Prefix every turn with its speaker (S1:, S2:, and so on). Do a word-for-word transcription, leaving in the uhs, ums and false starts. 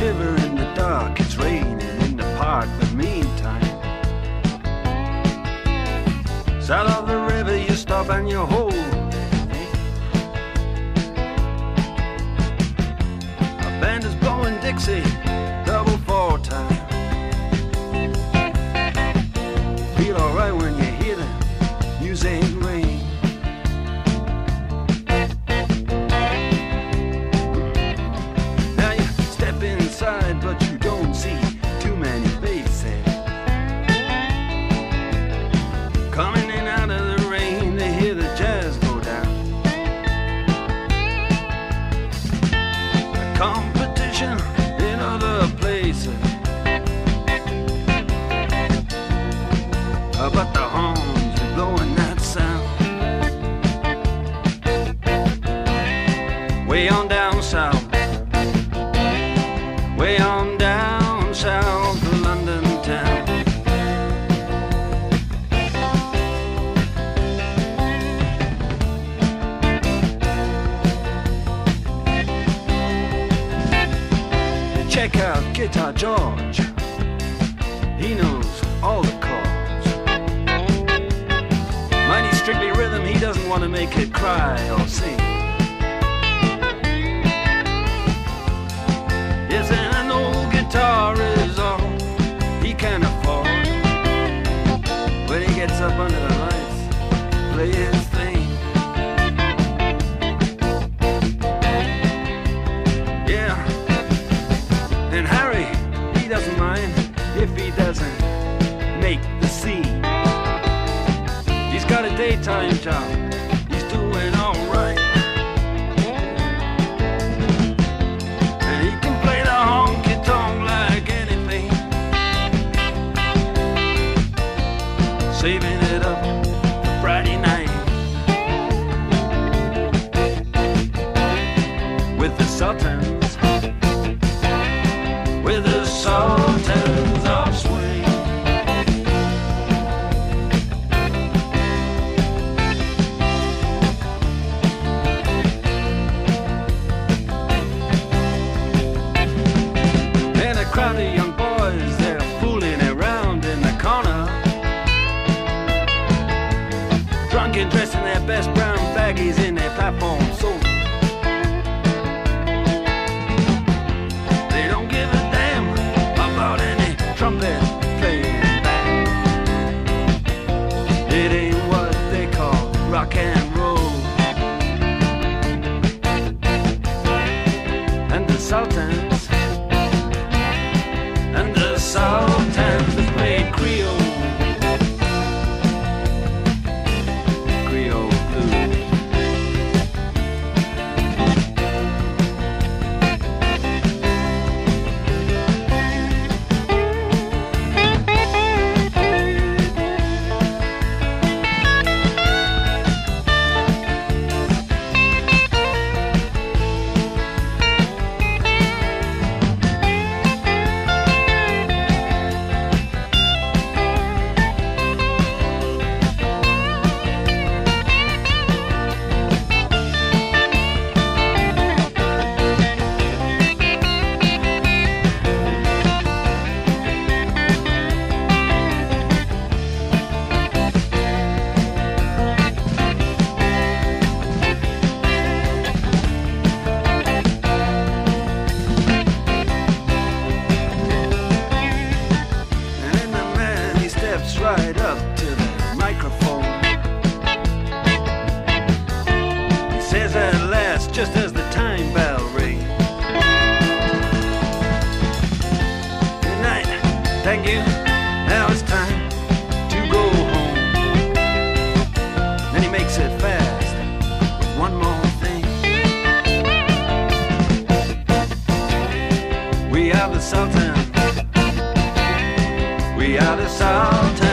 S1: shiver in the dark. It's raining in the park, but meantime, south of the river you stop and you hold. A band is blowing Dixie, double four time. Feel alright when you hear the music ring. Now you step inside, but you don't see too many faces. Coming in out of the rain, they hear the jazz go down. A competition in other places, uh, but the horns are blowing that sound. Way on down south, way on down south of London town. Check out Guitar George, he knows all the chords. Mighty strictly rhythm, he doesn't want to make it cry or sing. Yes, and an old guitar is all he can afford. When he gets up under the lights, play his thing. Yeah. And Harry, he doesn't mind if he doesn't make the scene. He's got a daytime job, he's doing alright. And he can play the honky-tonk like anything, saving it up for Friday night with the Sultans, with the Sultans of Swing. And a crowd of young boys, they're fooling around in the corner, drunk and dressed in their best brown baggies in their platform suits. Trumpet playing band. It ain't what they call rock and roll. And the Sultans, and the Sultans that played Creole, Creole blues. Right up to the microphone. He says at last, just as the time bell rings, good night, thank you, now it's time to go home. Then he makes it fast with one more thing. We are the Sultans, we are the Sultans